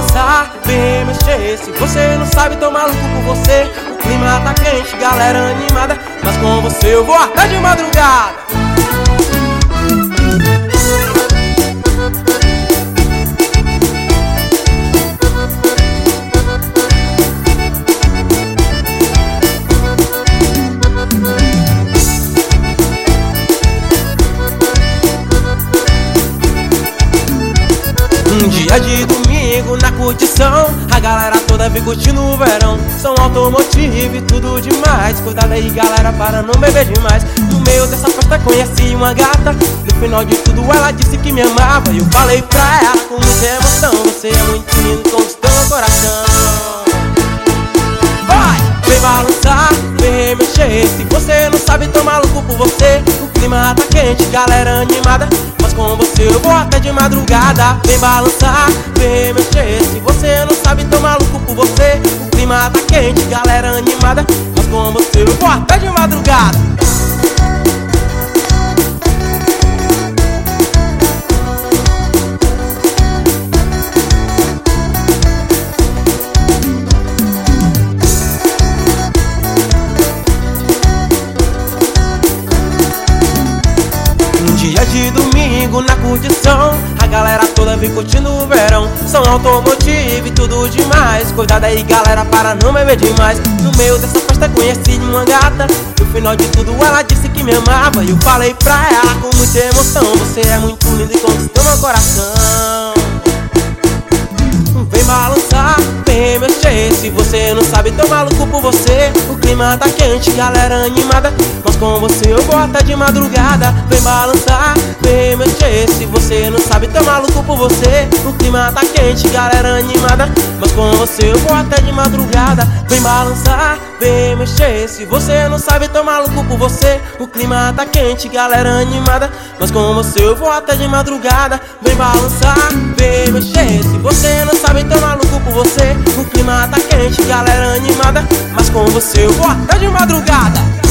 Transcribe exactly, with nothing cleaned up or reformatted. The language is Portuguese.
balançar, vem mexer. Se você não sabe, tô maluco por você. O clima tá quente, galera animada, mas com você eu vou até de madrugada. Um dia de domingo na curtição, a galera toda vem curtindo o verão. São automotivo e tudo demais. Cuidado aí, galera, para não beber demais. No meio dessa festa conheci uma gata. No final de tudo ela disse que me amava. E eu falei pra ela com muita emoção: você é muito lindo, conquistou meu coração. Vai! Vem balançar, vem mexer. Se você não sabe, tô maluco por você. O clima tá quente, galera animada, mas com você eu vou até de madrugada. Vem balançar, vem mexer. Se você não sabe, tô maluco por você. O clima tá quente, galera animada, mas com você eu vou até de madrugada. Dia de domingo na curtição, a galera toda vem curtindo o verão. São automotivo e tudo demais. Cuidado aí, galera, para não beber demais. No meio dessa festa conheci uma gata. No final de tudo ela disse que me amava. E eu falei pra ela com muita emoção: você é muito lindo e conquistou meu coração. Vem balançar, vem mexer. Se você não sabe, tô maluco por você. O clima tá quente, galera animada, mas com você eu vou até de madrugada. Vem balançar, vem mexer. Se você não sabe, tô maluco por você. O clima tá quente, galera animada, mas com você eu vou até de madrugada. Vem balançar, vem mexer. Se você não sabe, tô maluco por você. O clima tá quente, galera animada, mas com você eu vou até de madrugada. Vem balançar, vem mexer. Se você não sabe, tô maluco por você. O clima tá quente, galera animada, mas com você eu vou até de madrugada.